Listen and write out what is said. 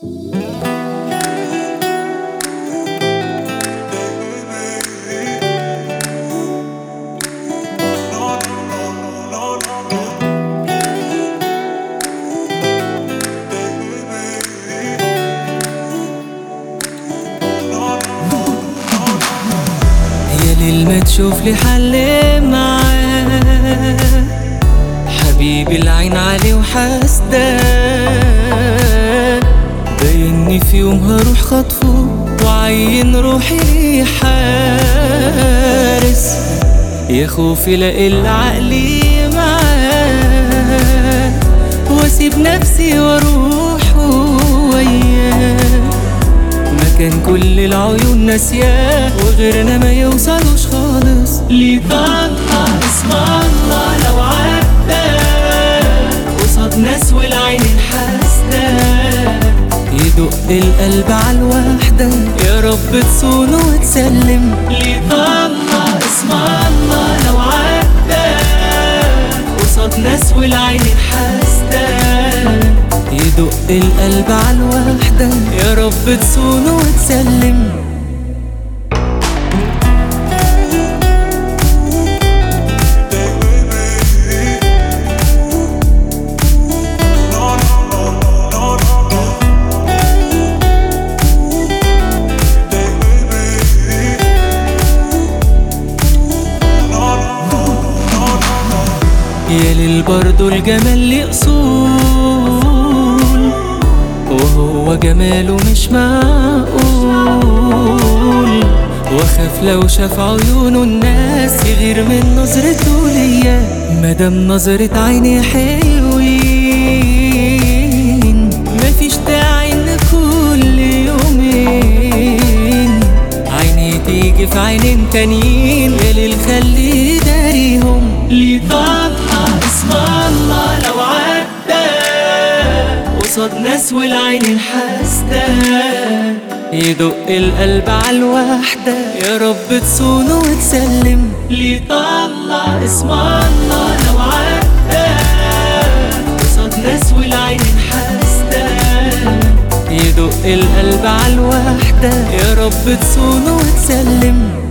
ما تشوف لي حل معاه حبيبي العين عليه وحاسداه باينني في يوم هروح خطفه وعين روحي ليه حارس يا خوفي لاقي عقلي معاه واسيب نفسي واروح وياه مكان كل العيون ناسياه وغيرنا ما يوصلوش خالص ليه طلع اسم الله لو عدى قصاد ناس والعين الحاسدة يدق القلب عالوحدة يا رب تصونه وتسلم ليه طلع اسم الله لو عدى قصاد ناس والعين الحاسدة يدق القلب عالوحدة يا رب تصونه وتسلم يا ليل برضو الجمال ليه أصول وهو جماله مش معقول واخاف لو شاف عيونه الناس يغير من نظرته ليا مادام نظرة عيني حلوين مفيش داعي ان كل يومين عيني تيجي في عينين تانيين يا ليل خلي داريهم ليه طلع اسم الله لو عدى قصاد ناس والعين الحاسدة يدق القلب عالوحدة يا رب تصونه وتسلم ليه طلع اسم الله لو عدى قصاد ناس والعين الحاسدة يدق القلب عالوحدة يا رب تصونه وتسلم